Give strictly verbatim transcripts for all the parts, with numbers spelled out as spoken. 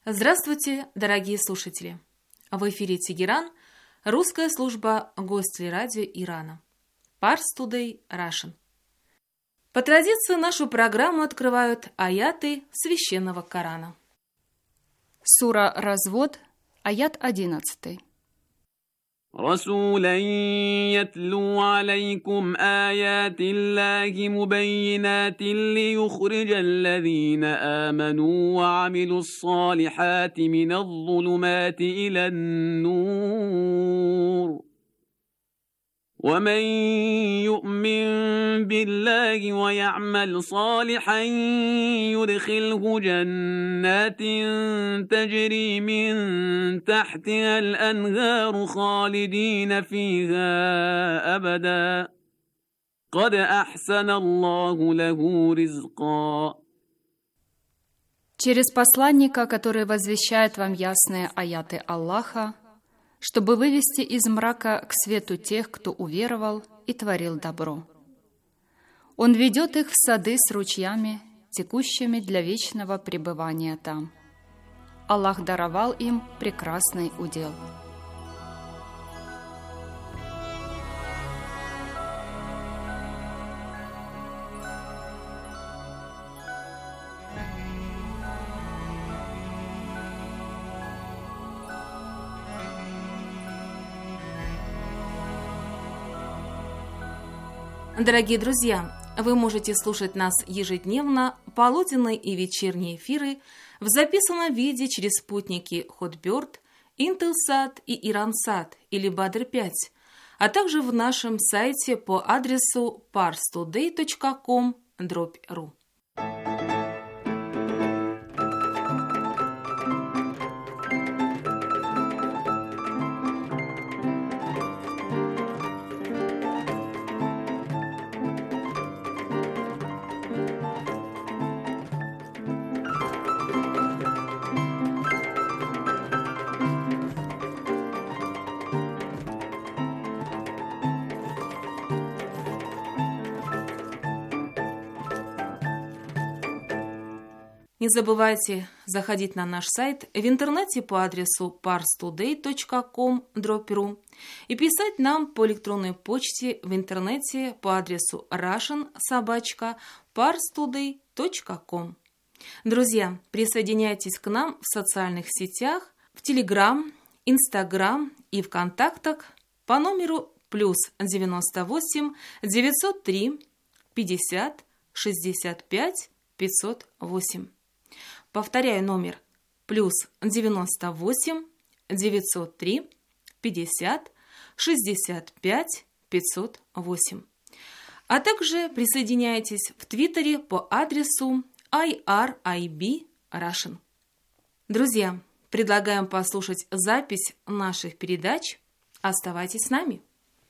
Здравствуйте, дорогие слушатели! В эфире Тегеран, русская служба гостей радио Ирана. Pars Today Russian. По традиции нашу программу открывают аяты священного Корана. Сура «Развод», аят одиннадцатый. رسولا يتلو عليكم آيات الله مبينات ليخرج الذين آمنوا وعملوا الصالحات من الظلمات إلى النور ومن يؤمن بالله ويعمل صالحا يدخله جنات تجري من تحتها الأنهار خالدين فيها أبدا قد أحسن الله له رزقا. Через посланника, который возвещает вам ясные аяты Аллаха, чтобы вывести из мрака к свету тех, кто уверовал и творил добро. Он ведет их в сады с ручьями, текущими для вечного пребывания там. Аллах даровал им прекрасный удел. Дорогие друзья, вы можете слушать нас ежедневно, полуденные и вечерние эфиры в записанном виде через спутники Hotbird, Intelsat и Iransat или Badr пять, а также в нашем сайте по адресу pars today точка com дробь ру. Не забывайте заходить на наш сайт в интернете по адресу pars today точка com дробь ру и писать нам по электронной почте в интернете по адресу russian собака pars today точка com. Друзья, присоединяйтесь к нам в социальных сетях, в Telegram, Instagram и ВКонтактах по номеру плюс девяносто восемь девятьсот три пятьдесят шестьдесят пять пятьсот восемь. Повторяю номер плюс девяносто восемь девятьсот три пятьдесят шестьдесят пять пятьсот восемь. А также присоединяйтесь в Твиттере по адресу ай ар ай би Russian. Друзья, предлагаем послушать запись наших передач. Оставайтесь с нами.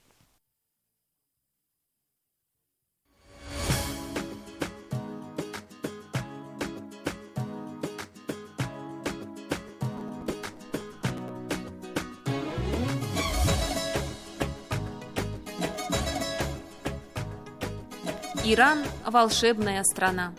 Иран – волшебная страна.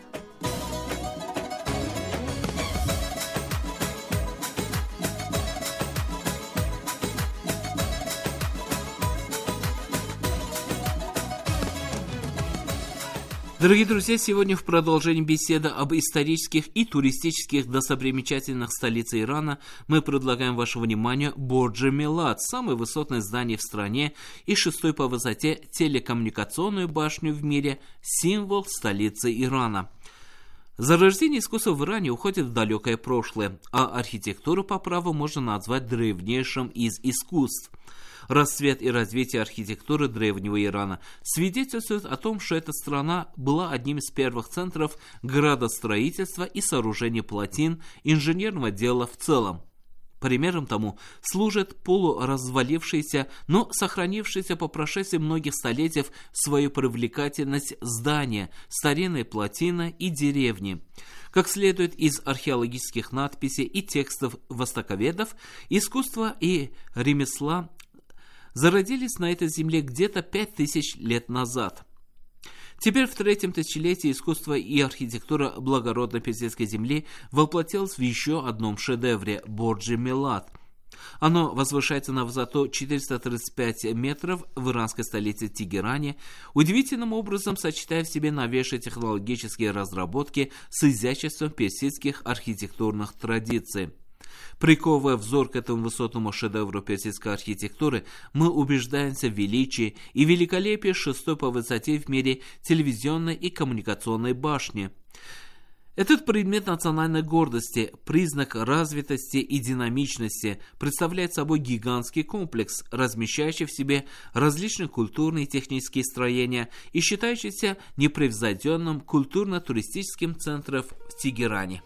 Дорогие друзья, сегодня в продолжении беседы об исторических и туристических достопримечательных столице Ирана мы предлагаем вашему вниманию Бордж Милад, самое высотное здание в стране и шестой по высоте телекоммуникационную башню в мире, символ столицы Ирана. Зарождение искусства в Иране уходит в далекое прошлое, а архитектуру по праву можно назвать древнейшим из искусств. Расцвет и развитие архитектуры древнего Ирана свидетельствует о том, что эта страна была одним из первых центров градостроительства и сооружения плотин, инженерного дела в целом. Примером тому служит полуразвалившееся, но сохранившееся по прошествии многих столетий свою привлекательность здания, старинные плотины и деревни. Как следует из археологических надписей и текстов востоковедов, искусство и ремесла зародились на этой земле где-то пять тысяч лет назад. Теперь в третьем тысячелетии искусство и архитектура благородной персидской земли воплотилось в еще одном шедевре – Борджи Милат. Оно возвышается на высоту четыреста тридцать пять метров в иранской столице Тегеране, удивительным образом сочетая в себе новейшие технологические разработки с изяществом персидских архитектурных традиций. Приковывая взор к этому высотному шедевру персидской архитектуры, мы убеждаемся в величии и великолепии шестой по высоте в мире телевизионной и коммуникационной башни. Этот предмет национальной гордости, признак развитости и динамичности, представляет собой гигантский комплекс, размещающий в себе различные культурные и технические строения и считающийся непревзойденным культурно-туристическим центром в Тегеране.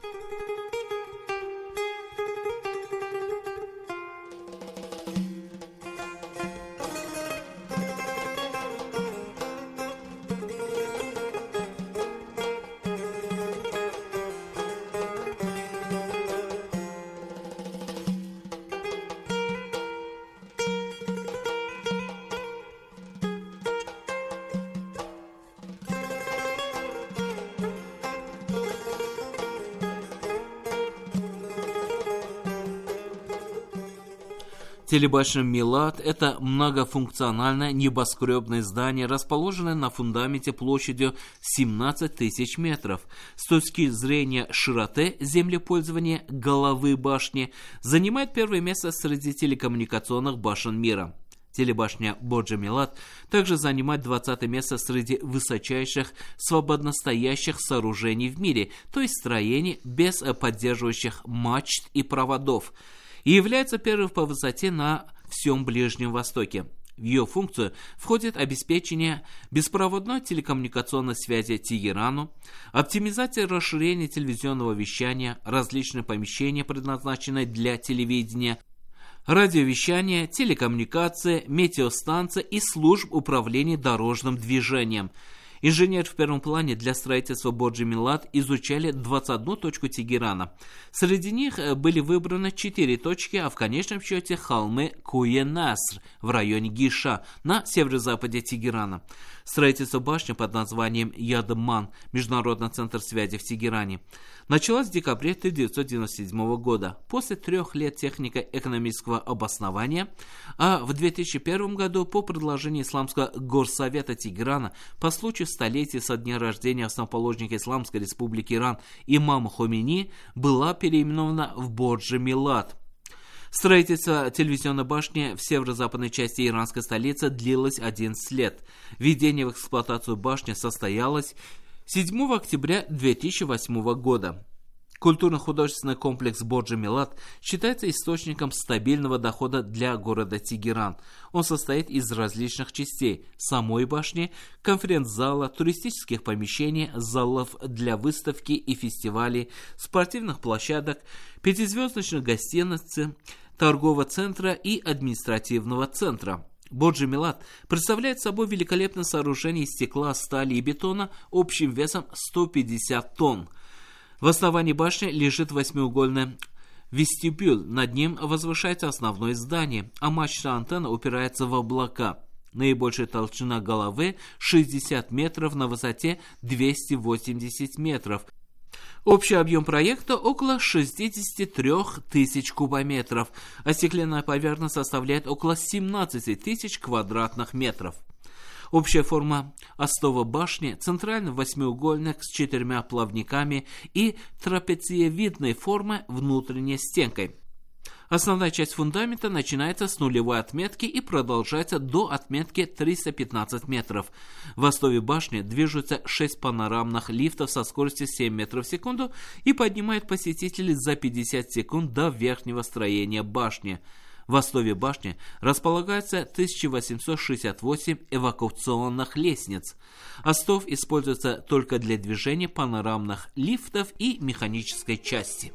Телебашня Милат – это многофункциональное небоскребное здание, расположенное на фундаменте площадью семнадцать тысяч метров. С точки зрения широты землепользования головы башни занимает первое место среди телекоммуникационных башен мира. Телебашня Борджи Милат также занимает двадцатое место среди высочайших свободностоящих сооружений в мире, то есть строений без поддерживающих мачт и проводов, и является первой по высоте на всем Ближнем Востоке. В ее функцию входит обеспечение беспроводной телекоммуникационной связи Тегерану, оптимизация и расширение телевизионного вещания, различные помещения, предназначенные для телевидения, радиовещание, телекоммуникация, метеостанция и служб управления дорожным движением. Инженеры в первом плане для строительства Борджи Милат изучали двадцать одну точку Тегерана. Среди них были выбраны четыре точки, а в конечном счете холмы Куе-Наср в районе Гиша на северо-западе Тегерана. Строительство башни под названием Ядман, Международный центр связи в Тегеране, началось в декабре тысяча девятьсот девяносто седьмого года, после трех лет технико-экономического обоснования, а в две тысячи первом году по предложению Исламского горсовета Тегерана по случаю столетия со дня рождения основоположника Исламской республики Иран имама Хомейни была переименована в Борджи Милат. Строительство телевизионной башни в северо-западной части иранской столицы длилось одиннадцать лет. Введение в эксплуатацию башни состоялось седьмого октября две тысячи восьмого года. Культурно-художественный комплекс Борджи Милат считается источником стабильного дохода для города Тегеран. Он состоит из различных частей: самой башни, конференц-зала, туристических помещений, залов для выставки и фестивалей, спортивных площадок, пятизвездочных гостиниц, торгового центра и административного центра. Борджи Милат представляет собой великолепное сооружение из стекла, стали и бетона общим весом сто пятьдесят тонн. В основании башни лежит восьмиугольный вестибюль, над ним возвышается основное здание, а мачта антенна упирается в облака. Наибольшая толщина головы шестьдесят метров, на высоте двести восемьдесят метров. Общий объем проекта около шестьдесят три тысячи кубометров, а стеклянная поверхность составляет около семнадцать тысяч квадратных метров. Общая форма остова башни центральный восьмиугольник с четырьмя плавниками и трапециевидной формы внутренней стенкой. Основная часть фундамента начинается с нулевой отметки и продолжается до отметки триста пятнадцать метров. В остове башни движутся шесть панорамных лифтов со скоростью семь метров в секунду и поднимают посетителей за пятьдесят секунд до верхнего строения башни. В остове башни располагается тысяча восемьсот шестьдесят восемь эвакуационных лестниц. Остов используется только для движения панорамных лифтов и механической части.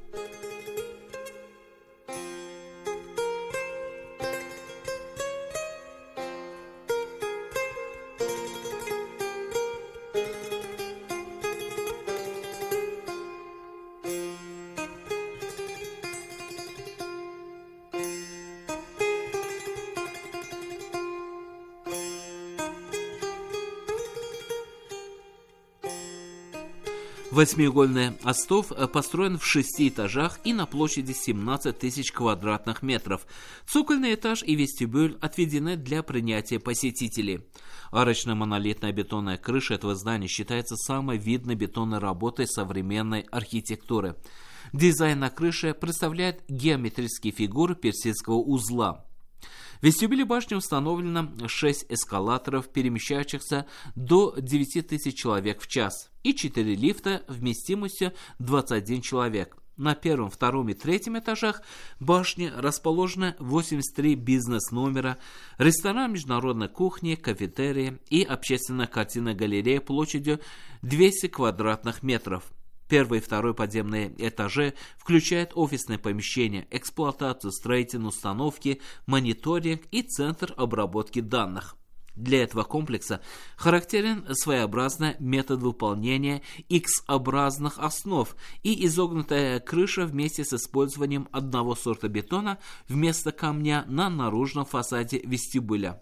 Восьмиугольный остов построен в шести этажах и на площади семнадцать тысяч квадратных метров. Цокольный этаж и вестибюль отведены для принятия посетителей. Арочная монолитная бетонная крыша этого здания считается самой видной бетонной работой современной архитектуры. Дизайн на крыше представляет геометрические фигуры персидского узла. В вестибюле башни установлено шесть эскалаторов, перемещающихся до девяти тысяч человек в час, и четыре лифта вместимостью двадцать один человек. На первом, втором и третьем этажах башни расположены восемьдесят три бизнес-номера, ресторан международной кухни, кафетерия и общественная картинная галерея площадью двести квадратных метров. Первый и второй подземные этажи включают офисные помещения, эксплуатацию, строительные установки, мониторинг и центр обработки данных. Для этого комплекса характерен своеобразный метод выполнения X-образных основ и изогнутая крыша вместе с использованием одного сорта бетона вместо камня на наружном фасаде вестибюля.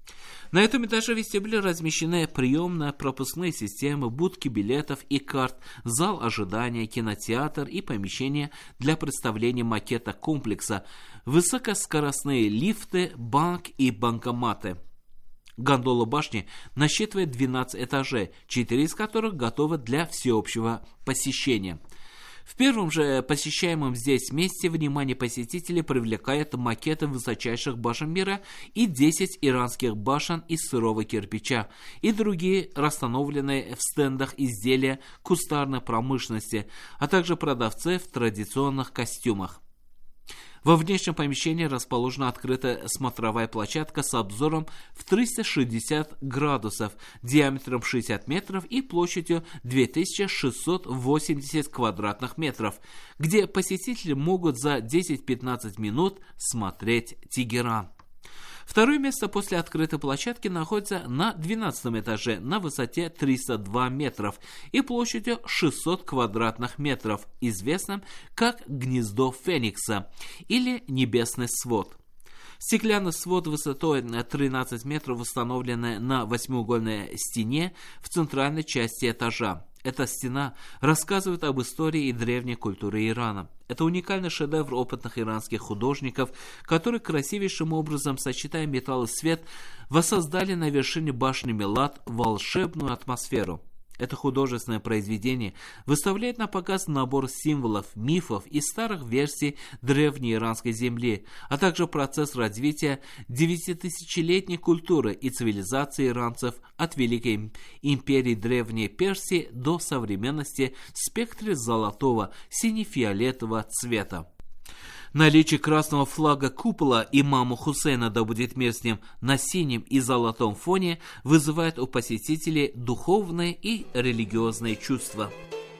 На этом этаже вестибюля размещены приемная, пропускные системы, будки билетов и карт, зал ожидания, кинотеатр и помещение для представления макета комплекса, высокоскоростные лифты, банк и банкоматы. Гондола башни насчитывает двенадцать этажей, четыре из которых готовы для всеобщего посещения. В первом же посещаемом здесь месте внимание посетителей привлекает макеты высочайших башен мира и десять иранских башен из сырого кирпича и другие расстановленные в стендах изделия кустарной промышленности, а также продавцы в традиционных костюмах. Во внешнем помещении расположена открытая смотровая площадка с обзором в триста шестьдесят градусов, диаметром шестьдесят метров и площадью две тысячи шестьсот восемьдесят квадратных метров, где посетители могут за десять-пятнадцать минут смотреть Тегеран. Второе место после открытой площадки находится на двенадцатом этаже на высоте триста два метров и площадью шестьсот квадратных метров, известным как «Гнездо Феникса» или «Небесный свод». Стеклянный свод высотой тринадцать метров установлен на восьмиугольной стене в центральной части этажа. Эта стена рассказывает об истории и древней культуре Ирана. Это уникальный шедевр опытных иранских художников, которые красивейшим образом, сочетая металл и свет, воссоздали на вершине башни Милад волшебную атмосферу. Это художественное произведение выставляет на показ набор символов, мифов и старых версий древней иранской земли, а также процесс развития девятитысячелетней культуры и цивилизации иранцев от Великой империи Древней Персии до современности в спектре золотого, сине-фиолетового цвета. Наличие красного флага купола имама Хусейна, да будет мир с ним, на синем и золотом фоне вызывает у посетителей духовные и религиозные чувства.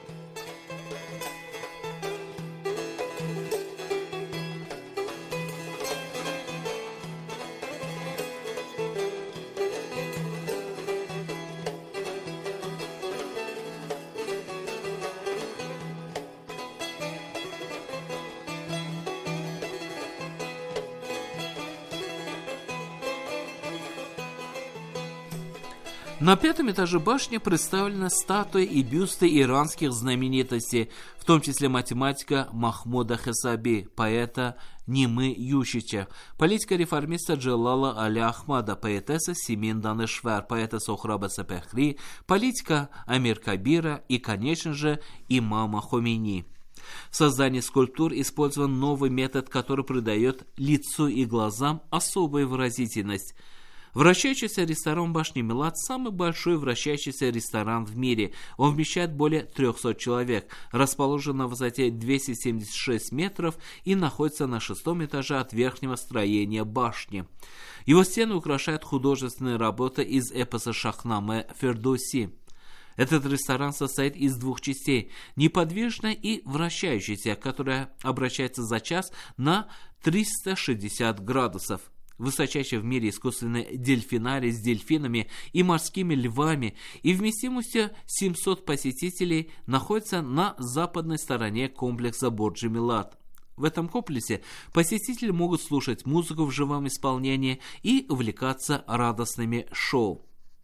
На пятом этаже башни представлены статуи и бюсты иранских знаменитостей, в том числе математика Махмуда Хасаби, поэта Нимы Ющича, политика-реформиста Джалала Али Ахмада, поэтесса Симин Данешвар, поэта Сохраба Сапехри, политика Амир Кабира и, конечно же, имама Хомейни. В создании скульптур использован новый метод, который придает лицу и глазам особую выразительность. Вращающийся ресторан башни Милад – самый большой вращающийся ресторан в мире. Он вмещает более трехсот человек, расположен на высоте двести семьдесят шесть метров и находится на шестом этаже от верхнего строения башни. Его стены украшают художественные работы из эпоса Шахнаме Фердоуси. Этот ресторан состоит из двух частей – неподвижной и вращающейся, которая обращается за час на триста шестьдесят градусов. Высочайший в мире искусственный дельфинарий с дельфинами и морскими львами и вместимостью семьсот посетителей находится на западной стороне комплекса Борджи Милад. В этом комплексе посетители могут слушать музыку в живом исполнении и увлекаться радостными шоу.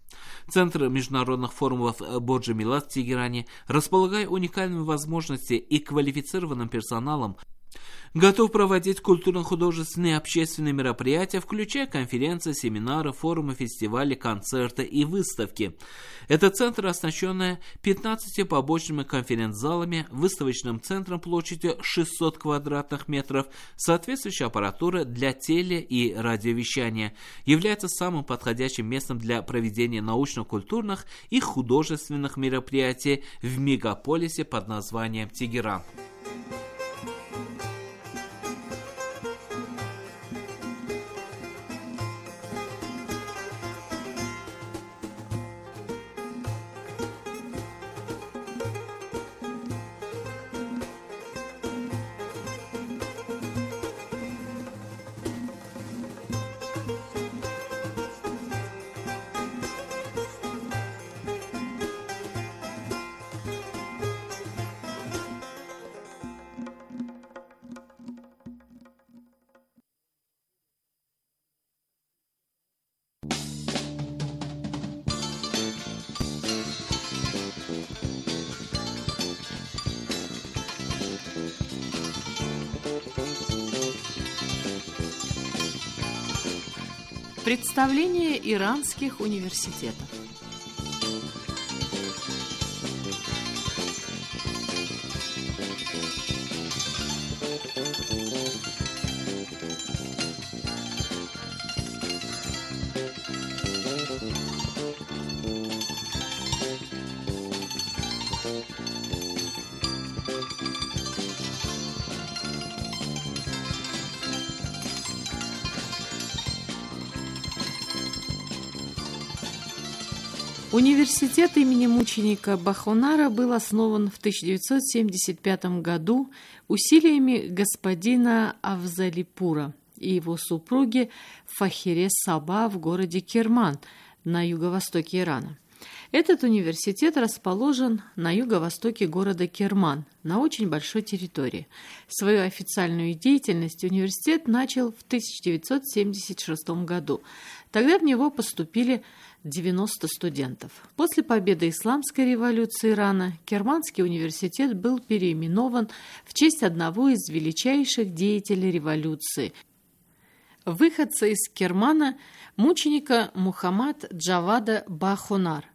Центр международных форумов Борджи Милат в Тегеране, располагая уникальными возможностями и квалифицированным персоналом, готов проводить культурно-художественные и общественные мероприятия, включая конференции, семинары, форумы, фестивали, концерты и выставки. Это центр, оснащенный пятнадцатью побочными конференц-залами, выставочным центром площадью шестьсот квадратных метров, соответствующей аппаратурой для теле- и радиовещания, является самым подходящим местом для проведения научно-культурных и художественных мероприятий в мегаполисе под названием Тегеран. Представление иранских университетов. Университет имени мученика Бахонара был основан в тысяча девятьсот семьдесят пятом году усилиями господина Афзалипура и его супруги Фахире Саба в городе Керман на юго-востоке Ирана. Этот университет расположен на юго-востоке города Керман, на очень большой территории. Свою официальную деятельность университет начал в тысяча девятьсот семьдесят шестом году. Тогда в него поступили девяносто студентов. После победы Исламской революции Ирана Керманский университет был переименован в честь одного из величайших деятелей революции, выходца из Кермана, мученика Мухаммад Джавада Бахонар.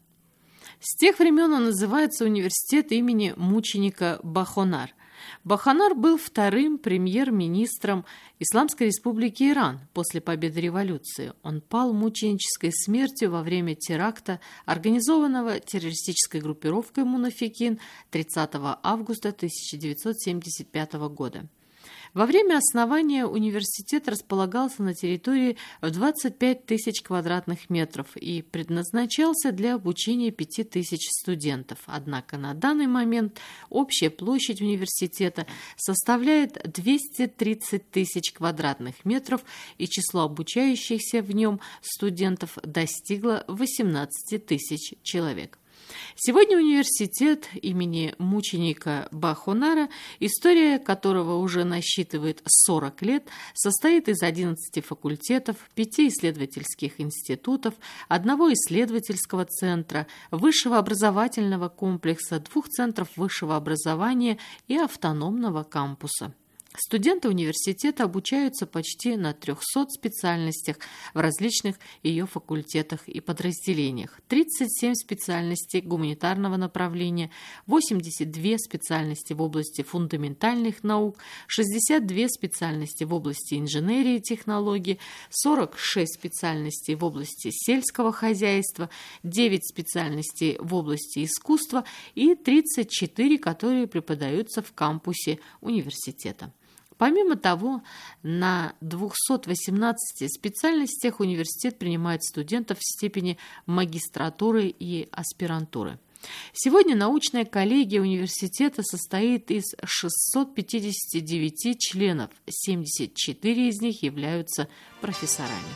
С тех времен он называется университет имени мученика Бахонар. Бахонар был вторым премьер-министром Исламской республики Иран после победы революции. Он пал мученической смертью во время теракта, организованного террористической группировкой «Мунафикин» тридцатого августа тысяча девятьсот семьдесят пятого года. Во время основания университет располагался на территории в двадцать пять тысяч квадратных метров и предназначался для обучения пяти тысяч студентов. Однако на данный момент общая площадь университета составляет двести тридцать тысяч квадратных метров, и число обучающихся в нем студентов достигло восемнадцати тысяч человек. Сегодня университет имени мученика Бахонара, история которого уже насчитывает сорок лет, состоит из одиннадцати факультетов, пяти исследовательских институтов, одного исследовательского центра, высшего образовательного комплекса, двух центров высшего образования и автономного кампуса. Студенты университета обучаются почти на трехсот специальностях в различных ее факультетах и подразделениях. тридцать семь специальностей гуманитарного направления, восемьдесят две специальности в области фундаментальных наук, шестьдесят две специальности в области инженерии и технологий, сорок шесть специальностей в области сельского хозяйства, девять специальностей в области искусства и тридцать четыре, которые преподаются в кампусе университета. Помимо того, на двухстах восемнадцати специальностях университет принимает студентов в степени магистратуры и аспирантуры. Сегодня научная коллегия университета состоит из шестисот пятидесяти девяти членов, семьдесят четыре из них являются профессорами.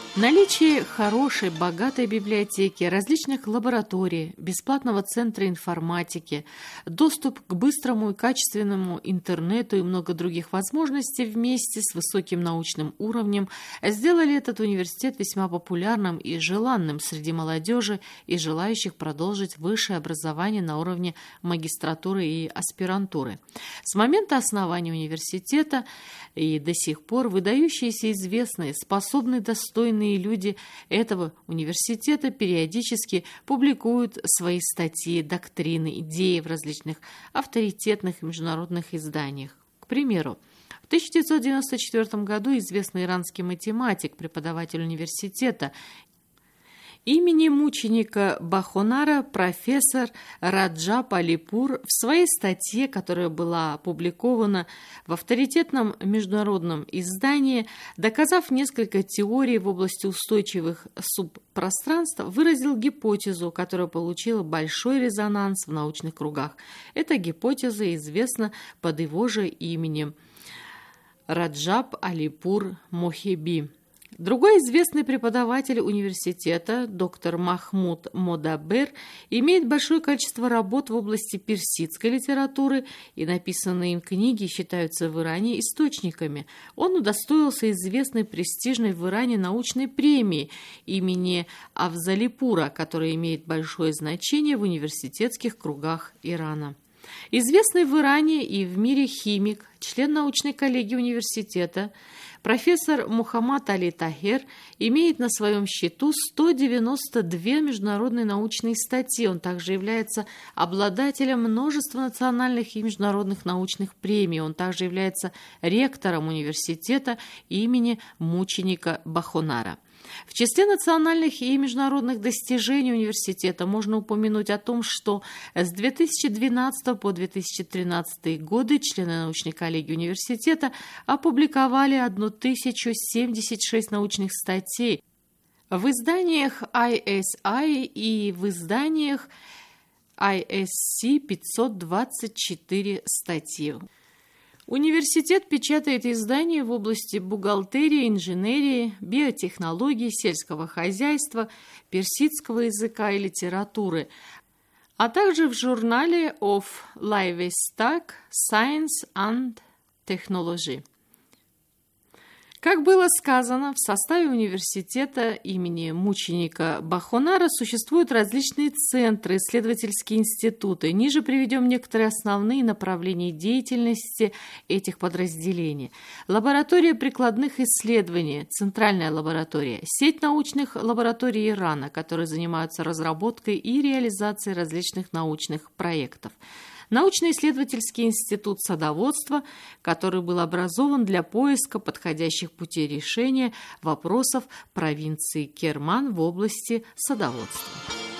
Наличие хорошей, богатой библиотеки, различных лабораторий, бесплатного центра информатики, доступ к быстрому и качественному интернету и много других возможностей вместе с высоким научным уровнем сделали этот университет весьма популярным и желанным среди молодежи и желающих продолжить высшее образование на уровне магистратуры и аспирантуры. С момента основания университета и до сих пор выдающиеся, известные, способные, достойные люди этого университета периодически публикуют свои статьи, доктрины, идеи в различных авторитетных международных изданиях. К примеру, в тысяча девятьсот девяносто четвёртом году известный иранский математик, преподаватель университета имени мученика Бахонара, профессор Раджаб Алипур, в своей статье, которая была опубликована в авторитетном международном издании, доказав несколько теорий в области устойчивых субпространств, выразил гипотезу, которая получила большой резонанс в научных кругах. Эта гипотеза известна под его же именем Раджаб Алипур Мохеби. Другой известный преподаватель университета, доктор Махмуд Модабер, имеет большое количество работ в области персидской литературы, и написанные им книги считаются в Иране источниками. Он удостоился известной престижной в Иране научной премии имени Афзалипура, которая имеет большое значение в университетских кругах Ирана. Известный в Иране и в мире химик, член научной коллегии университета, профессор Мухаммад Али Тахер имеет на своем счету сто девяносто две международные научные статьи. Он также является обладателем множества национальных и международных научных премий. Он также является ректором университета имени мученика Бахонара. В числе национальных и международных достижений университета можно упомянуть о том, что с две тысячи двенадцатого по две тысячи тринадцатый годы члены научной коллегии университета опубликовали тысячу семьдесят шесть научных статей в изданиях ай эс ай и в изданиях ай эс си пятьсот двадцать четыре статьи. Университет печатает издания в области бухгалтерии, инженерии, биотехнологий, сельского хозяйства, персидского языка и литературы, а также в журнале of Livestock, Science and Technology. Как было сказано, в составе университета имени мученика Бахонара существуют различные центры, исследовательские институты. Ниже приведем некоторые основные направления деятельности этих подразделений. Лаборатория прикладных исследований, Центральная лаборатория, сеть научных лабораторий Ирана, которые занимаются разработкой и реализацией различных научных проектов. Научно-исследовательский институт садоводства, который был образован для поиска подходящих путей решения вопросов провинции Керман в области садоводства.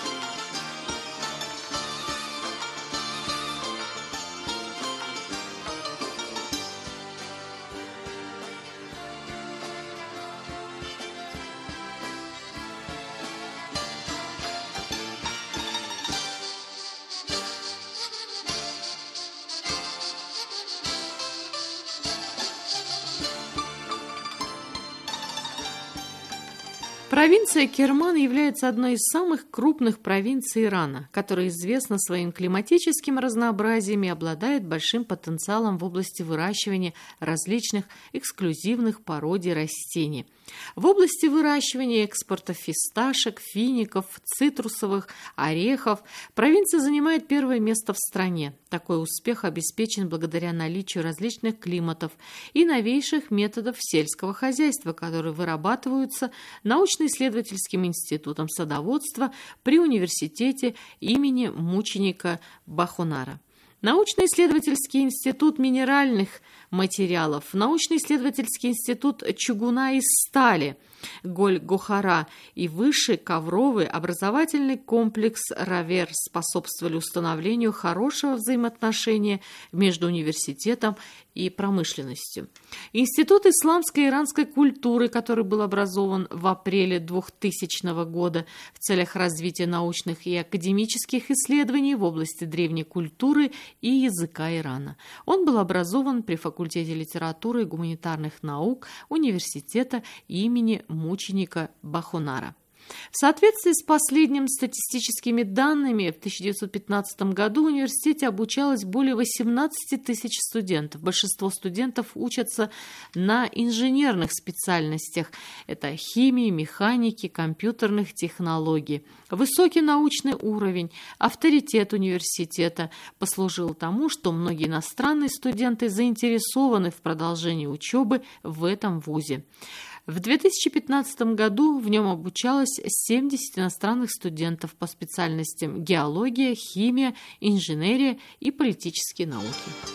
Провинция Керман является одной из самых крупных провинций Ирана, которая известна своим климатическим разнообразием и обладает большим потенциалом в области выращивания различных эксклюзивных породий растений. В области выращивания и экспорта фисташек, фиников, цитрусовых, орехов провинция занимает первое место в стране. Такой успех обеспечен благодаря наличию различных климатов и новейших методов сельского хозяйства, которые вырабатываются научно-исследовательским институтом садоводства при университете имени мученика Бахонара. Научно-исследовательский институт минеральных материалов, научно-исследовательский институт чугуна и стали Голь-Гохара и высший ковровый образовательный комплекс Равер способствовали установлению хорошего взаимоотношения между университетом и промышленностью. Институт исламской и иранской культуры, который был образован в апреле двухтысячного года в целях развития научных и академических исследований в области древней культуры и языка Ирана. Он был образован при факультете литературы и гуманитарных наук университета имени мученика Бахунара. В соответствии с последними статистическими данными, в тысяча девятьсот пятнадцатом году в университете обучалось более восемнадцати тысяч студентов. Большинство студентов учатся на инженерных специальностях. Это химии, механики, компьютерных технологий. Высокий научный уровень, авторитет университета послужил тому, что многие иностранные студенты заинтересованы в продолжении учебы в этом вузе. В две тысячи пятнадцатом году в нем обучалось семьдесят иностранных студентов по специальностям геология, химия, инженерия и политические науки.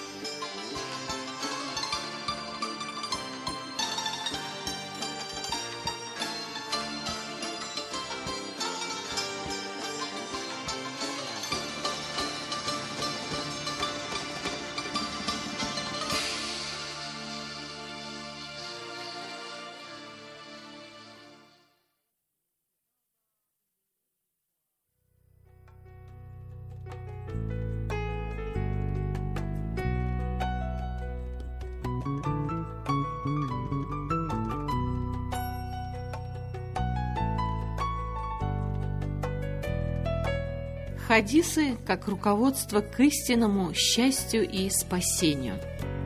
Хадисы как руководство к истинному счастью и спасению.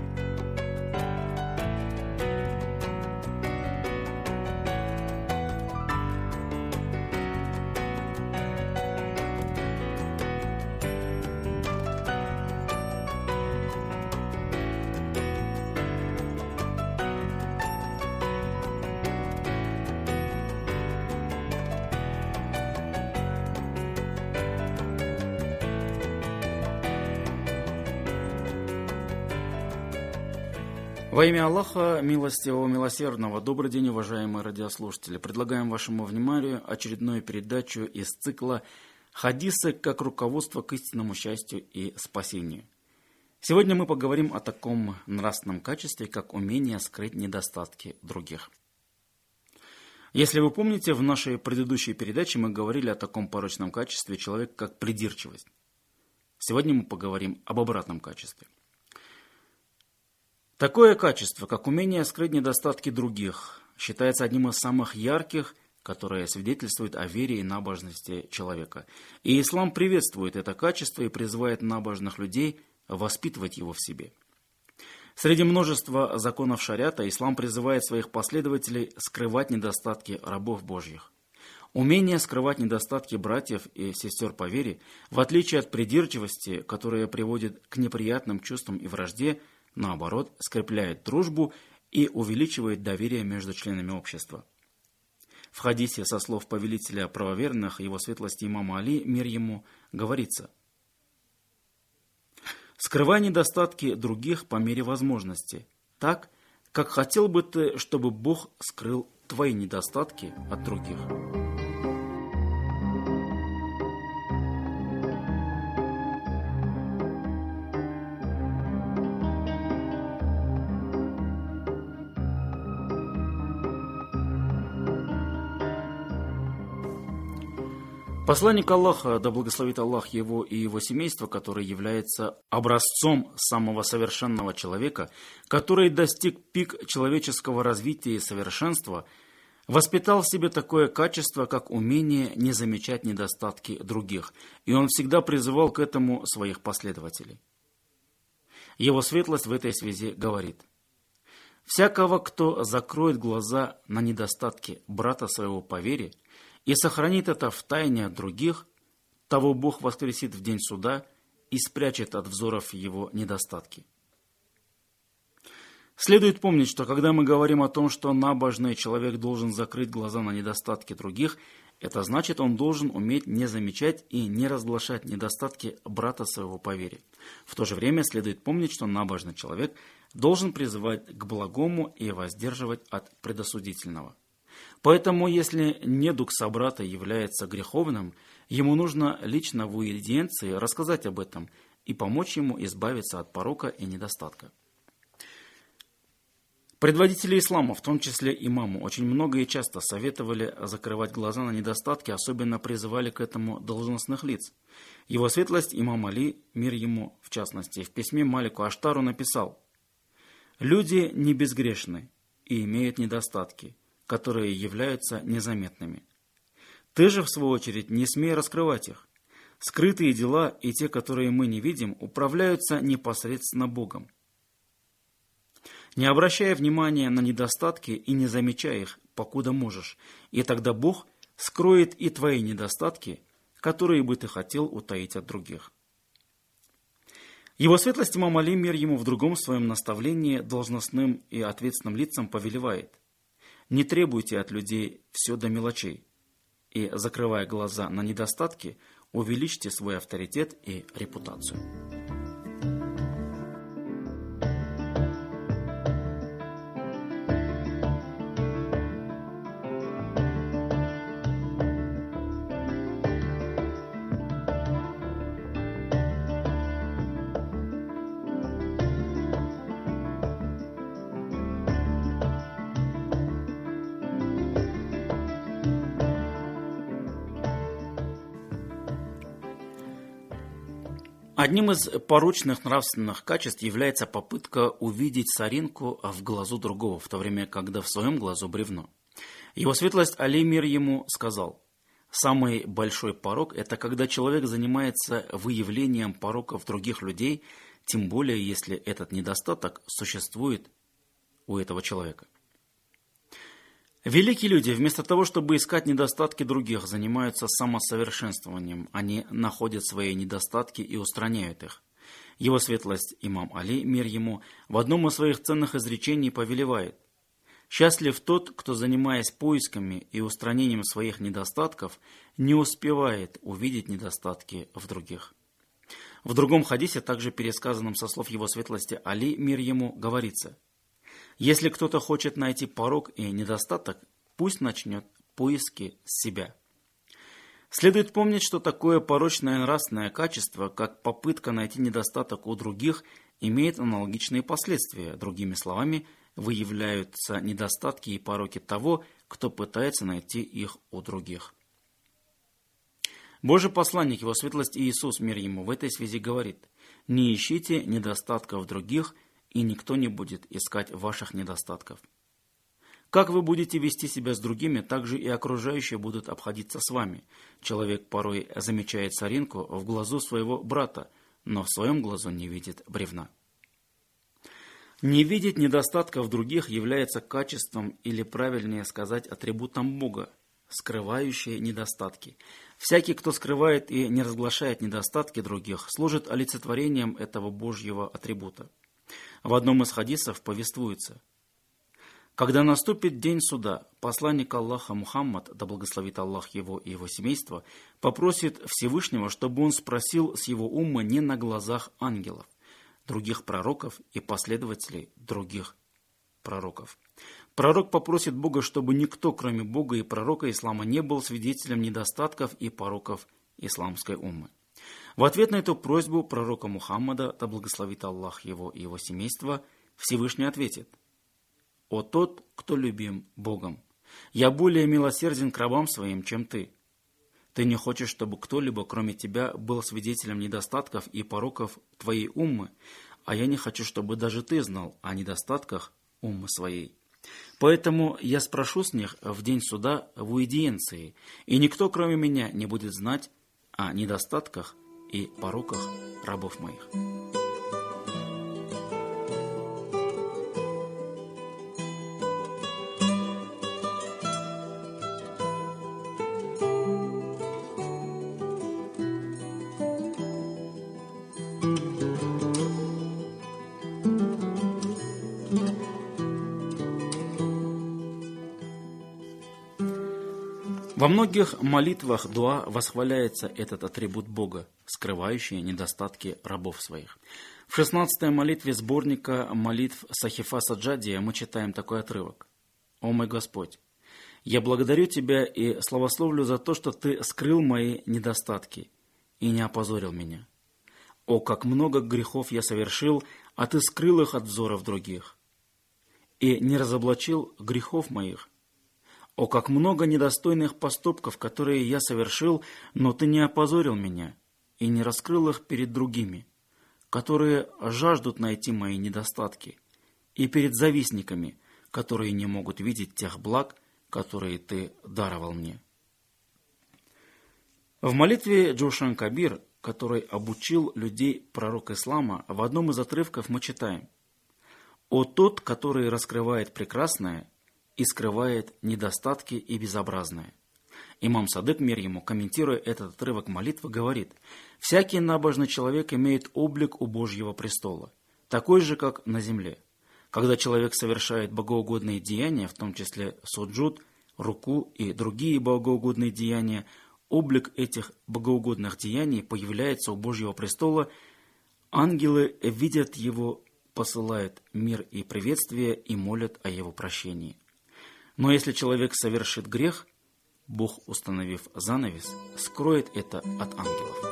Во имя Аллаха, милостивого, милосердного, добрый день, уважаемые радиослушатели. Предлагаем вашему вниманию очередную передачу из цикла «Хадисы как руководство к истинному счастью и спасению». Сегодня мы поговорим о таком нравственном качестве, как умение скрыть недостатки других. Если вы помните, в нашей предыдущей передаче мы говорили о таком порочном качестве человека, как придирчивость. Сегодня мы поговорим об обратном качестве. Такое качество, как умение скрыть недостатки других, считается одним из самых ярких, которое свидетельствует о вере и набожности человека. И ислам приветствует это качество и призывает набожных людей воспитывать его в себе. Среди множества законов шариата ислам призывает своих последователей скрывать недостатки рабов Божьих. Умение скрывать недостатки братьев и сестер по вере, в отличие от придирчивости, которая приводит к неприятным чувствам и вражде, наоборот, скрепляет дружбу и увеличивает доверие между членами общества. В хадисе со слов повелителя правоверных, его светлости имама Али, мир ему, говорится: «Скрывай недостатки других по мере возможности, так, как хотел бы ты, чтобы Бог скрыл твои недостатки от других». Посланник Аллаха, да благословит Аллах его и его семейство, который является образцом самого совершенного человека, который достиг пик человеческого развития и совершенства, воспитал в себе такое качество, как умение не замечать недостатки других, и он всегда призывал к этому своих последователей. Его светлость в этой связи говорит: «Всякого, кто закроет глаза на недостатки брата своего по вере и сохранит это в тайне от других, того Бог воскресит в день суда и спрячет от взоров его недостатки». Следует помнить, что когда мы говорим о том, что набожный человек должен закрыть глаза на недостатки других, это значит, он должен уметь не замечать и не разглашать недостатки брата своего по вере. В то же время следует помнить, что набожный человек должен призывать к благому и воздерживать от предосудительного. Поэтому, если недуг собрата является греховным, ему нужно лично в уидиенции рассказать об этом и помочь ему избавиться от порока и недостатка. Предводители ислама, в том числе имаму, очень много и часто советовали закрывать глаза на недостатки, особенно призывали к этому должностных лиц. Его светлость имам Али, мир ему в частности, в письме Малику Аштару написал: «Люди не безгрешны и имеют недостатки, которые являются незаметными. Ты же, в свою очередь, не смей раскрывать их. Скрытые дела и те, которые мы не видим, управляются непосредственно Богом. Не обращая внимания на недостатки и не замечая их, покуда можешь, и тогда Бог скроет и твои недостатки, которые бы ты хотел утаить от других. Его светлость имам Али, мир ему, в другом своем наставлении должностным и ответственным лицам повелевает: не требуйте от людей все до мелочей, и, закрывая глаза на недостатки, увеличьте свой авторитет и репутацию. Одним из порочных нравственных качеств является попытка увидеть соринку в глазу другого, в то время, когда в своем глазу бревно. Его светлость Али, мир ему, сказал: самый большой порок – это когда человек занимается выявлением пороков других людей, тем более, если этот недостаток существует у этого человека. Великие люди, вместо того, чтобы искать недостатки других, занимаются самосовершенствованием. Они находят свои недостатки и устраняют их. Его светлость имам Али, мир ему, в одном из своих ценных изречений повелевает: счастлив тот, кто, занимаясь поисками и устранением своих недостатков, не успевает увидеть недостатки в других. В другом хадисе, также пересказанном со слов его светлости Али, мир ему, говорится: если кто-то хочет найти порок и недостаток, пусть начнет поиски с себя. Следует помнить, что такое порочное нравственное качество, как попытка найти недостаток у других, имеет аналогичные последствия. Другими словами, выявляются недостатки и пороки того, кто пытается найти их у других. Божий посланник, его светлость Иисус, мир ему, в этой связи говорит: не ищите недостатков других, и никто не будет искать ваших недостатков. Как вы будете вести себя с другими, так же и окружающие будут обходиться с вами. Человек порой замечает соринку в глазу своего брата, но в своем глазу не видит бревна. Не видеть недостатков других является качеством, или правильнее сказать, атрибутом Бога, скрывающие недостатки. Всякий, кто скрывает и не разглашает недостатки других, служит олицетворением этого Божьего атрибута. В одном из хадисов повествуется: когда наступит день суда, посланник Аллаха Мухаммад, да благословит Аллах его и его семейство, попросит Всевышнего, чтобы он спросил с его умма не на глазах ангелов, других пророков и последователей других пророков. Пророк попросит Бога, чтобы никто, кроме Бога и пророка ислама, не был свидетелем недостатков и пороков исламской уммы. В ответ на эту просьбу пророка Мухаммада, да благословит Аллах его и его семейство, Всевышний ответит: «О тот, кто любим Богом, я более милосерден к рабам своим, чем ты. Ты не хочешь, чтобы кто-либо, кроме тебя, был свидетелем недостатков и пороков твоей уммы, а я не хочу, чтобы даже ты знал о недостатках уммы своей. Поэтому я спрошу с них в день суда в уидиенции, и никто, кроме меня, не будет знать о недостатках и пороках рабов моих». Во многих молитвах дуа восхваляется этот атрибут Бога, скрывающий недостатки рабов своих. В шестнадцатой молитве сборника молитв Сахифа Саджадия мы читаем такой отрывок: «О мой Господь, я благодарю Тебя и славословлю за то, что Ты скрыл мои недостатки и не опозорил меня. О, как много грехов я совершил, а Ты скрыл их от взоров других, и не разоблачил грехов моих. О, как много недостойных поступков, которые я совершил, но Ты не опозорил меня и не раскрыл их перед другими, которые жаждут найти мои недостатки, и перед завистниками, которые не могут видеть тех благ, которые ты даровал мне». В молитве Джошан Кабир, который обучил людей пророк ислама, в одном из отрывков мы читаем: «О тот, который раскрывает прекрасное и скрывает недостатки и безобразное». Имам Садык, мир ему, комментируя этот отрывок молитвы, говорит: «Всякий набожный человек имеет облик у Божьего престола, такой же, как на земле. Когда человек совершает богоугодные деяния, в том числе суджуд, руку и другие богоугодные деяния, облик этих богоугодных деяний появляется у Божьего престола, ангелы видят его, посылают мир и приветствие и молят о его прощении. Но если человек совершит грех, Бог, установив занавес, скроет это от ангелов».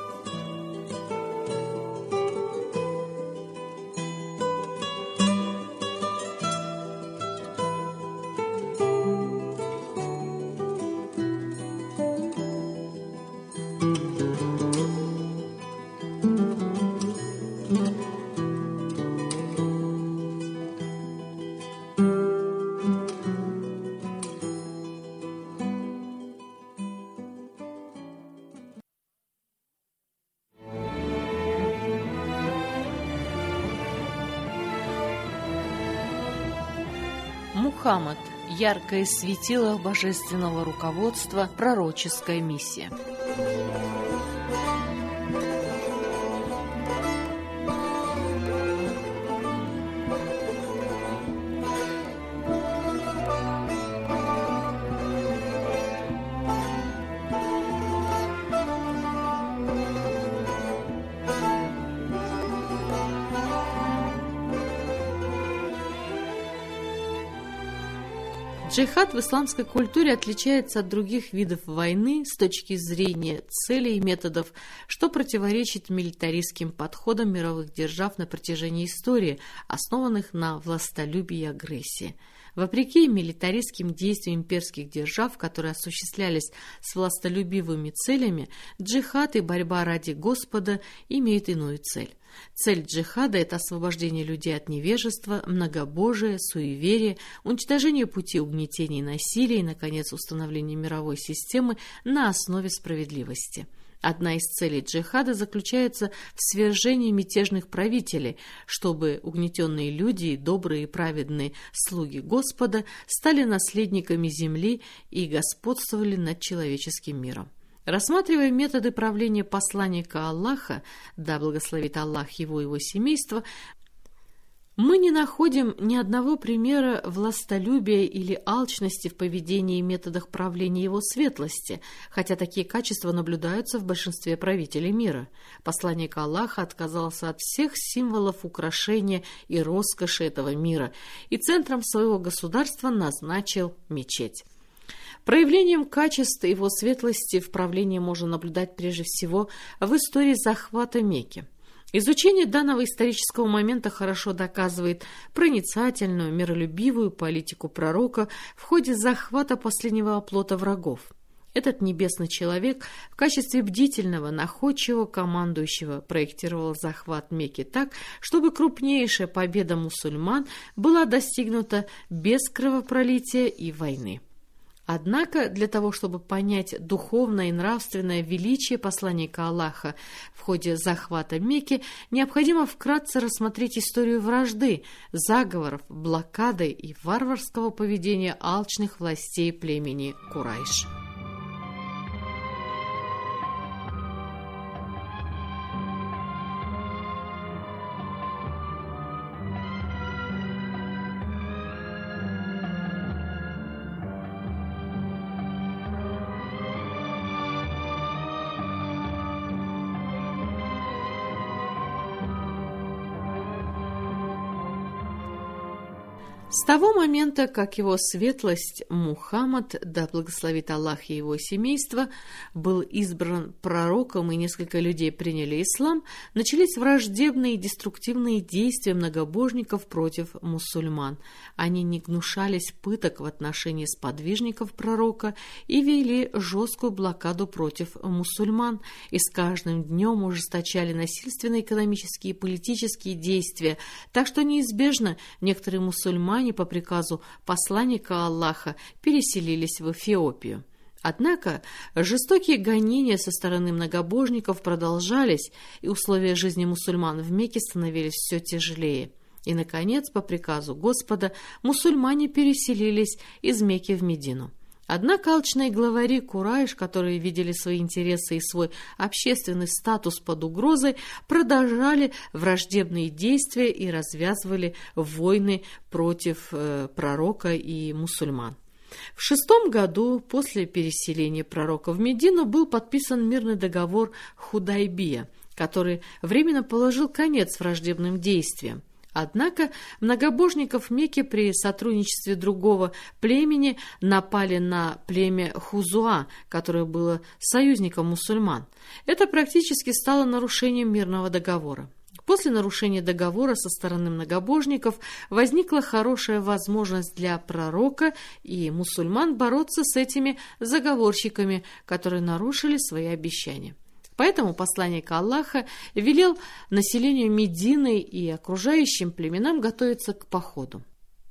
Мухаммад. Яркое светило божественного руководства, пророческая миссия. Джихад в исламской культуре отличается от других видов войны с точки зрения целей и методов, что противоречит милитаристским подходам мировых держав на протяжении истории, основанных на властолюбии и агрессии. Вопреки милитаристским действиям имперских держав, которые осуществлялись с властолюбивыми целями, джихад и борьба ради Господа имеют иную цель. Цель джихада – это освобождение людей от невежества, многобожия, суеверия, уничтожение пути угнетения и насилия и, наконец, установление мировой системы на основе справедливости. Одна из целей джихада заключается в свержении мятежных правителей, чтобы угнетенные люди и добрые и праведные слуги Господа стали наследниками земли и господствовали над человеческим миром. Рассматривая методы правления посланника Аллаха, да благословит Аллах его и его семейство, мы не находим ни одного примера властолюбия или алчности в поведении и методах правления его светлости, хотя такие качества наблюдаются в большинстве правителей мира. Посланник Аллаха отказался от всех символов украшения и роскоши этого мира и центром своего государства назначил мечеть. Проявлением качеств его светлости в правлении можно наблюдать прежде всего в истории захвата Мекки. Изучение данного исторического момента хорошо доказывает проницательную, миролюбивую политику пророка в ходе захвата последнего оплота врагов. Этот небесный человек в качестве бдительного, находчивого командующего проектировал захват Мекки так, чтобы крупнейшая победа мусульман была достигнута без кровопролития и войны. Однако для того, чтобы понять духовное и нравственное величие посланника Аллаха в ходе захвата Мекки, необходимо вкратце рассмотреть историю вражды, заговоров, блокады и варварского поведения алчных властей племени Курайш. С того момента, как его светлость Мухаммад, да благословит Аллах и его семейство, был избран пророком и несколько людей приняли ислам, начались враждебные и деструктивные действия многобожников против мусульман. Они не гнушались пыток в отношении сподвижников пророка и вели жесткую блокаду против мусульман, и с каждым днем ужесточали насильственные экономические и политические действия, так что неизбежно некоторые мусульмане мусульмане по приказу посланника Аллаха переселились в Эфиопию. Однако жестокие гонения со стороны многобожников продолжались, и условия жизни мусульман в Мекке становились все тяжелее. И, наконец, по приказу Господа, мусульмане переселились из Мекки в Медину. Однако алчные главари Курайш, которые видели свои интересы и свой общественный статус под угрозой, продолжали враждебные действия и развязывали войны против э, пророка и мусульман. В шестом году после переселения пророка в Медину был подписан мирный договор Худайбия, который временно положил конец враждебным действиям. Однако многобожников Мекки при сотрудничестве другого племени напали на племя Хузуа, которое было союзником мусульман. Это практически стало нарушением мирного договора. После нарушения договора со стороны многобожников возникла хорошая возможность для пророка и мусульман бороться с этими заговорщиками, которые нарушили свои обещания. Поэтому посланник Аллаха велел населению Медины и окружающим племенам готовиться к походу.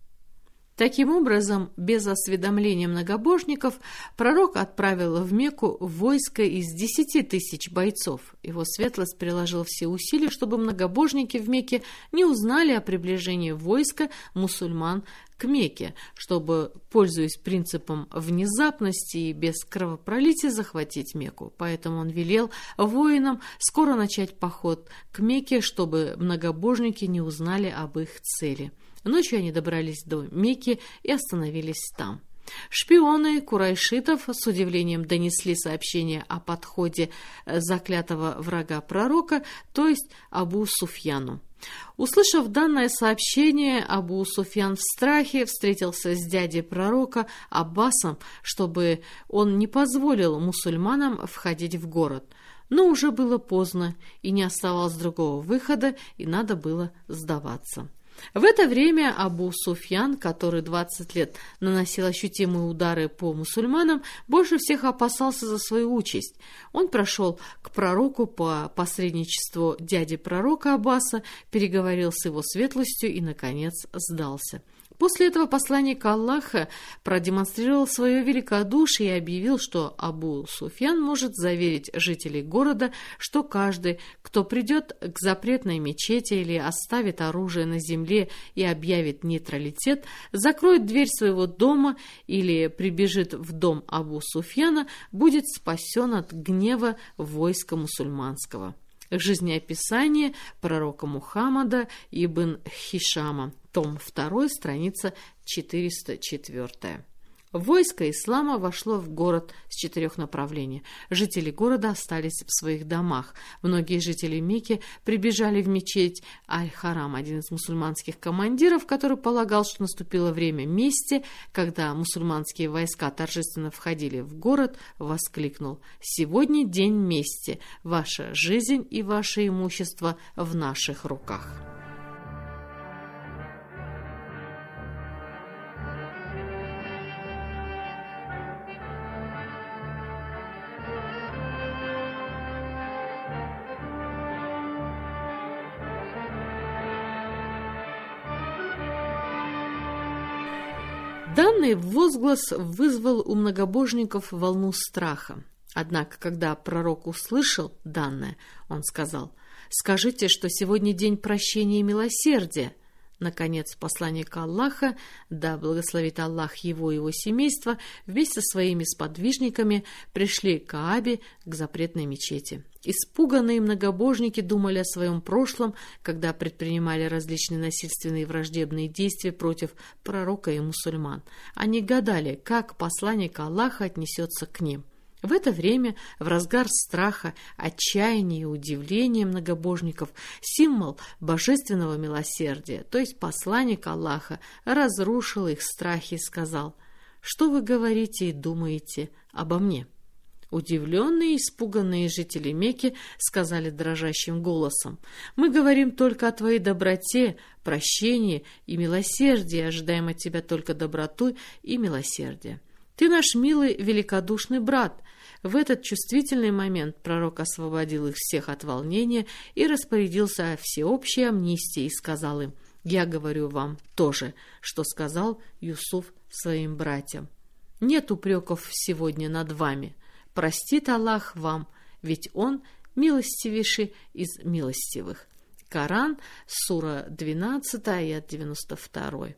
Таким образом, без осведомления многобожников, пророк отправил в Мекку войско из десяти тысяч бойцов. Его светлость приложил все усилия, чтобы многобожники в Мекке не узнали о приближении войска мусульман к Мекке, чтобы, пользуясь принципом внезапности и без кровопролития, захватить Мекку. Поэтому он велел воинам скоро начать поход к Мекке, чтобы многобожники не узнали об их цели. Ночью они добрались до Мекки и остановились там. Шпионы курайшитов с удивлением донесли сообщение о подходе заклятого врага пророка, то есть Абу Суфьяну. Услышав данное сообщение, Абу Суфьян в страхе встретился с дядей пророка Аббасом, чтобы он не позволил мусульманам входить в город. Но уже было поздно, и не оставалось другого выхода, и надо было сдаваться. В это время Абу Суфьян, который двадцать лет наносил ощутимые удары по мусульманам, больше всех опасался за свою участь. Он прошел к пророку по посредничеству дяди пророка Аббаса, переговорил с его светлостью и, наконец, сдался. После этого посланник Аллаха продемонстрировал свое великодушие и объявил, что Абу Суфьян может заверить жителей города, что каждый, кто придет к запретной мечети или оставит оружие на земле и объявит нейтралитет, закроет дверь своего дома или прибежит в дом Абу Суфьяна, будет спасен от гнева войска мусульманского. Жизнеописание пророка Мухаммада ибн Хишама, том два, страница четыреста четыре. Войско ислама вошло в город с четырех направлений. Жители города остались в своих домах. Многие жители Мекки прибежали в мечеть Аль-Харам. Один из мусульманских командиров, который полагал, что наступило время мести, когда мусульманские войска торжественно входили в город, воскликнул: «Сегодня день мести. Ваша жизнь и ваше имущество в наших руках». Данный возглас вызвал у многобожников волну страха. Однако, когда пророк услышал данное, он сказал: «Скажите, что сегодня день прощения и милосердия». Наконец, посланник Аллаха, да благословит Аллах его и его семейство, вместе со своими сподвижниками пришли к Каабе, к запретной мечети. Испуганные многобожники думали о своем прошлом, когда предпринимали различные насильственные и враждебные действия против пророка и мусульман. Они гадали, как посланник Аллаха отнесется к ним. В это время, в разгар страха, отчаяния и удивления многобожников, символ божественного милосердия, то есть посланник Аллаха, разрушил их страхи и сказал: «Что вы говорите и думаете обо мне?» Удивленные и испуганные жители Мекки сказали дрожащим голосом: «Мы говорим только о твоей доброте, прощении и милосердии, ожидаем от тебя только доброту и милосердие. Ты наш милый великодушный брат». В этот чувствительный момент пророк освободил их всех от волнения и распорядился о всеобщей амнистии и сказал им: Я говорю вам то же, что сказал Юсуф своим братьям. Нет упреков сегодня над вами. Простит Аллах вам, ведь Он милостивейший из милостивых. Коран, сура двенадцатая, аят девяносто два.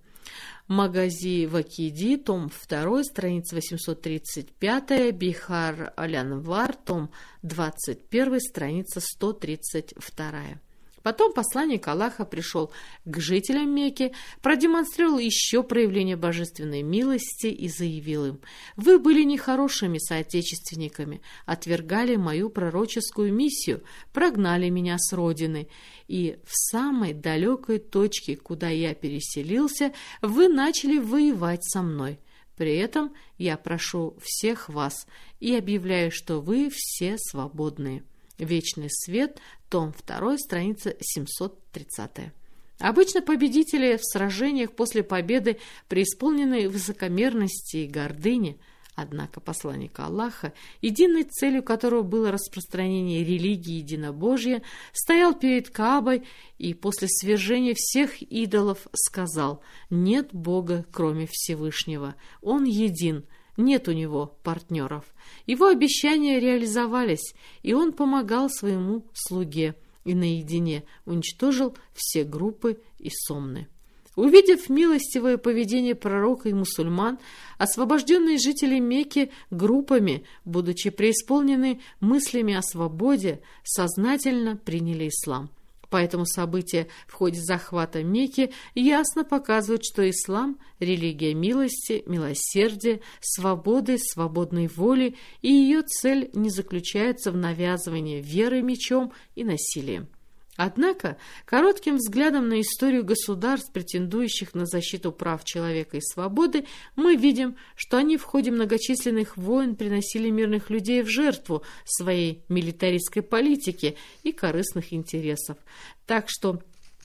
Магази Вакиди, том два, страница восемьсот тридцать пять, Бихар Алянвар, том двадцать один, страница сто тридцать два. Потом посланник Аллаха пришел к жителям Мекки, продемонстрировал еще проявление божественной милости и заявил им: «Вы были нехорошими соотечественниками, отвергали мою пророческую миссию, прогнали меня с родины, и в самой далекой точке, куда я переселился, вы начали воевать со мной. При этом я прошу всех вас и объявляю, что вы все свободные». Вечный свет, том два, страница семьсот тридцать. Обычно победители в сражениях после победы преисполнены высокомерности и гордыни. Однако посланник Аллаха, единой целью которого было распространение религии единобожия, стоял перед Каабой и после свержения всех идолов сказал: «Нет Бога, кроме Всевышнего, Он един». Нет у него партнеров. Его обещания реализовались, и он помогал своему слуге и наедине уничтожил все группы и сомны. Увидев милостивое поведение пророка и мусульман, освобожденные жители Мекки группами, будучи преисполнены мыслями о свободе, сознательно приняли ислам. Поэтому события в ходе захвата Мекки ясно показывают, что ислам – религия милости, милосердия, свободы, свободной воли, и ее цель не заключается в навязывании веры мечом и насилием. Однако, коротким взглядом на историю государств, претендующих на защиту прав человека и свободы, мы видим, что они в ходе многочисленных войн приносили мирных людей в жертву своей милитаристской политики и корыстных интересов. Так что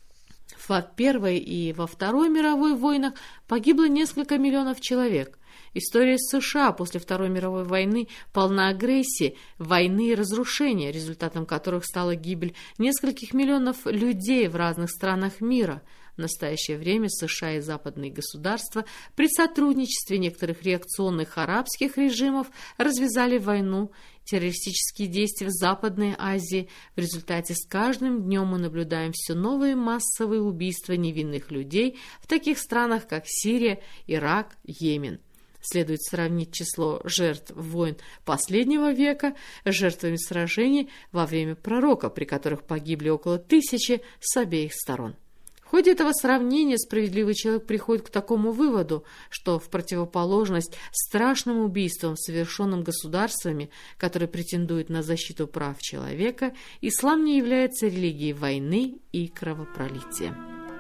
в Первой и во Второй мировой войнах погибло несколько миллионов человек. История США после Второй мировой войны полна агрессии, войны и разрушения, результатом которых стала гибель нескольких миллионов людей в разных странах мира. В настоящее время США и западные государства при сотрудничестве некоторых реакционных арабских режимов развязали войну, террористические действия в Западной Азии. В результате с каждым днем мы наблюдаем все новые массовые убийства невинных людей в таких странах, как Сирия, Ирак, Йемен. Следует сравнить число жертв войн последнего века с жертвами сражений во время пророка, при которых погибли около тысячи с обеих сторон. В ходе этого сравнения справедливый человек приходит к такому выводу, что в противоположность страшным убийствам, совершенным государствами, которые претендуют на защиту прав человека, ислам не является религией войны и кровопролития.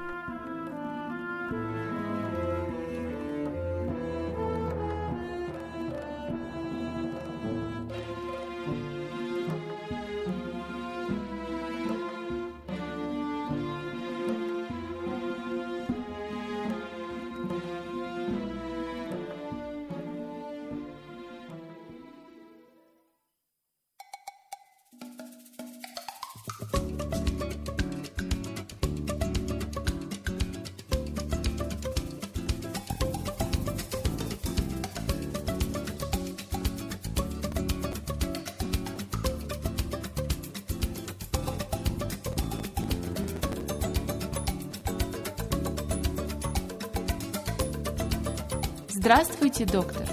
Здравствуйте, доктор.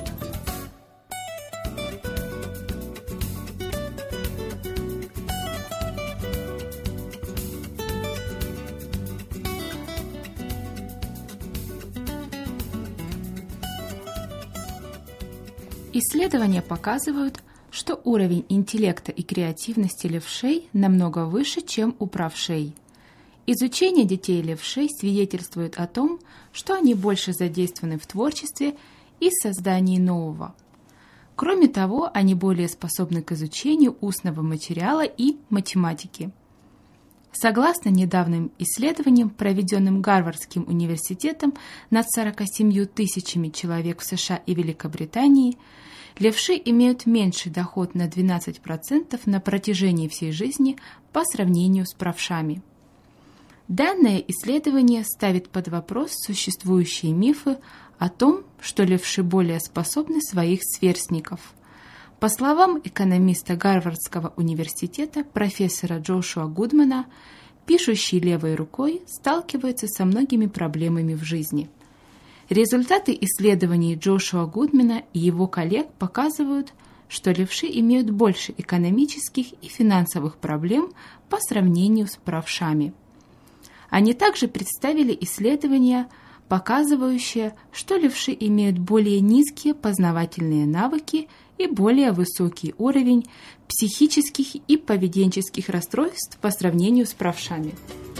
Исследования показывают, что уровень интеллекта и креативности левшей намного выше, чем у правшей. Изучение детей левшей свидетельствует о том, что они больше задействованы в творчестве и создании нового. Кроме того, они более способны к изучению устного материала и математики. Согласно недавним исследованиям, проведенным Гарвардским университетом над сорока семью тысячами человек в США и Великобритании, левши имеют меньший доход на двенадцать процентов на протяжении всей жизни по сравнению с правшами. Данное исследование ставит под вопрос существующие мифы о том, что левши более способны своих сверстников. По словам экономиста Гарвардского университета профессора Джошуа Гудмана, пишущий левой рукой сталкивается со многими проблемами в жизни. Результаты исследований Джошуа Гудмана и его коллег показывают, что левши имеют больше экономических и финансовых проблем по сравнению с правшами. Они также представили исследования, показывающие, что левши имеют более низкие познавательные навыки и более высокий уровень психических и поведенческих расстройств по сравнению с правшами.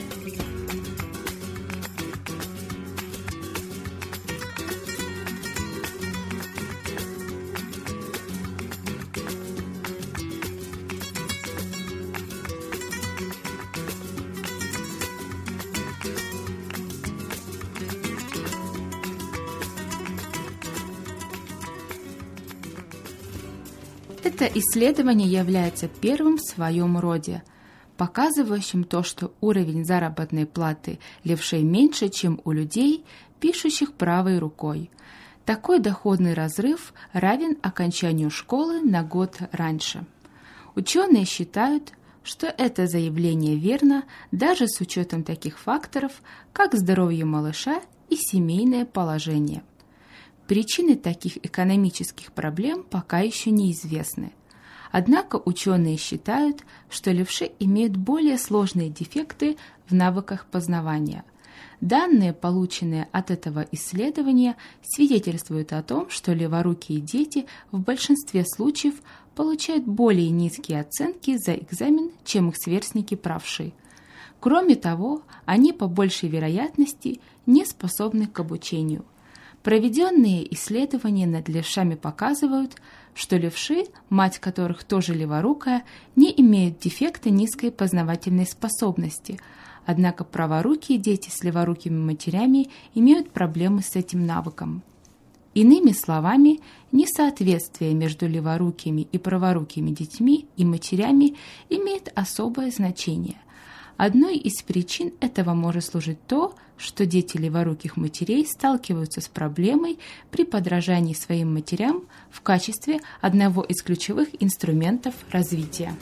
Это исследование является первым в своем роде, показывающим то, что уровень заработной платы левшей меньше, чем у людей, пишущих правой рукой. Такой доходный разрыв равен окончанию школы на год раньше. Ученые считают, что это заявление верно даже с учетом таких факторов, как здоровье малыша и семейное положение. Причины таких экономических проблем пока еще неизвестны. Однако ученые считают, что левши имеют более сложные дефекты в навыках познавания. Данные, полученные от этого исследования, свидетельствуют о том, что леворукие дети в большинстве случаев получают более низкие оценки за экзамен, чем их сверстники правши. Кроме того, они по большей вероятности не способны к обучению. Проведенные исследования над левшами показывают, что левши, мать которых тоже леворукая, не имеют дефекта низкой познавательной способности, однако праворукие дети с леворукими матерями имеют проблемы с этим навыком. Иными словами, несоответствие между леворукими и праворукими детьми и матерями имеет особое значение. Одной из причин этого может служить то, что дети леворуких матерей сталкиваются с проблемой при подражании своим матерям в качестве одного из ключевых инструментов развития.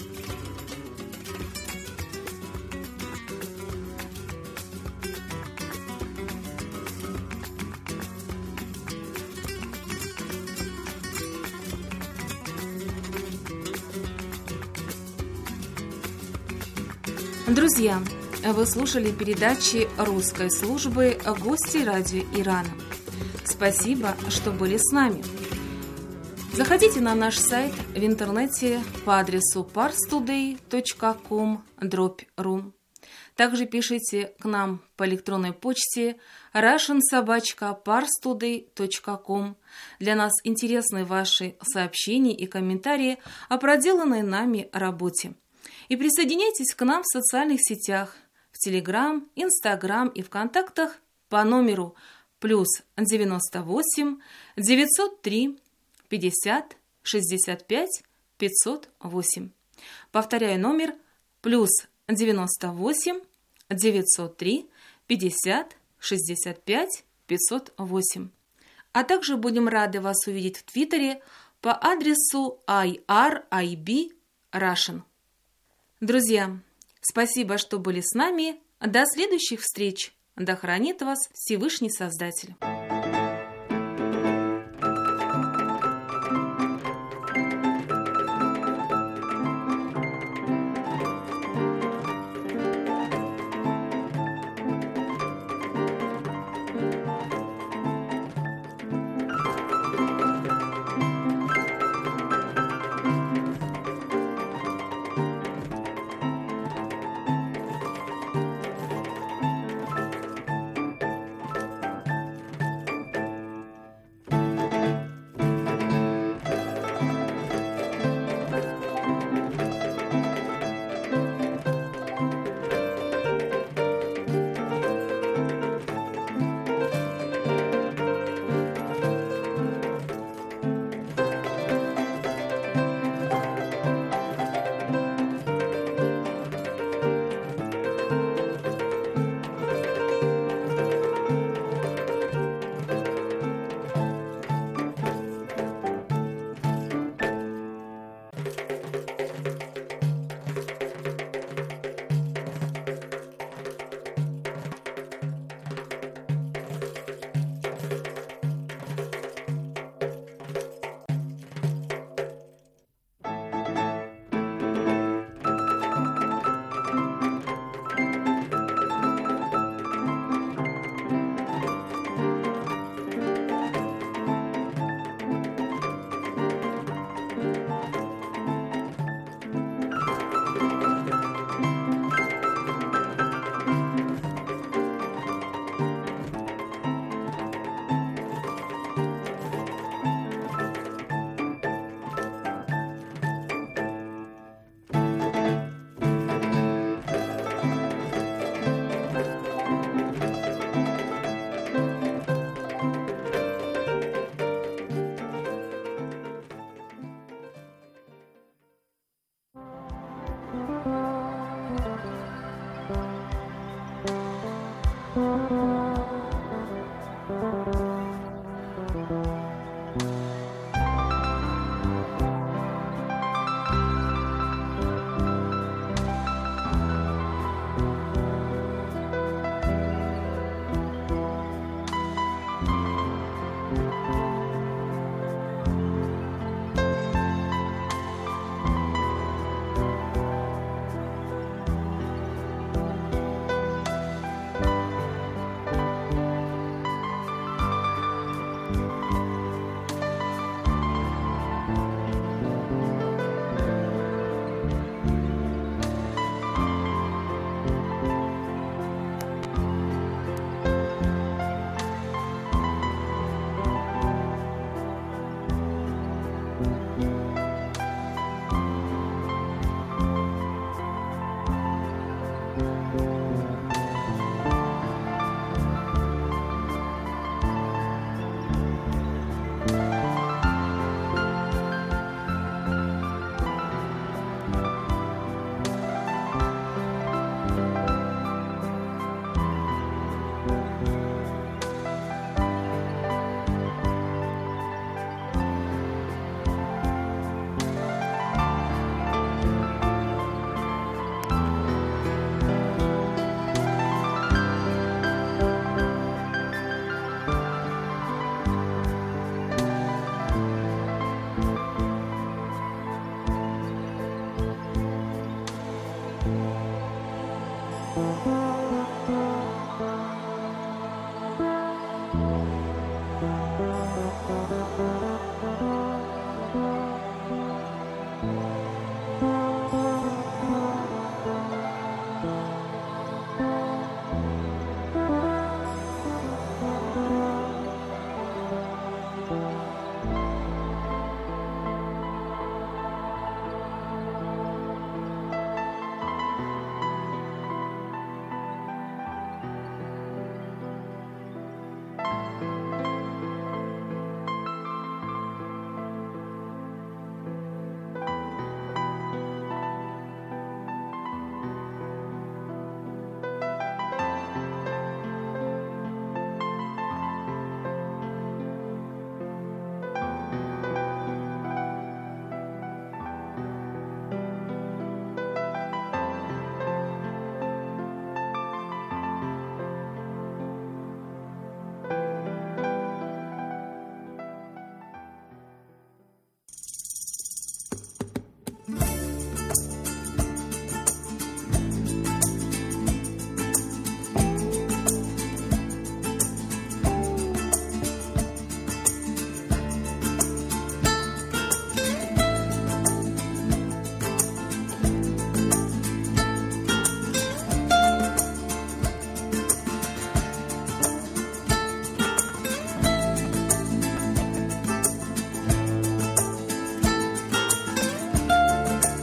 Друзья, вы слушали передачи русской службы «Гости радио Ирана». Спасибо, что были с нами. Заходите на наш сайт в интернете по адресу парстудей точка ком дробь ру. Также пишите к нам по электронной почте russian собака парстудей точка ком. Для нас интересны ваши сообщения и комментарии о проделанной нами работе. И присоединяйтесь к нам в социальных сетях, в Телеграм, Инстаграм и ВКонтактах по номеру плюс девяносто восемь девятьсот три пятьдесят шестьдесят пять пятьсот восемь. Повторяю номер плюс девяносто восемь девятьсот три пятьдесят шестьдесят пять пятьсот восемь. А также будем рады вас увидеть в Твиттере по адресу ай ар ай би Russian. Друзья, спасибо, что были с нами. До следующих встреч. Да хранит вас Всевышний Создатель.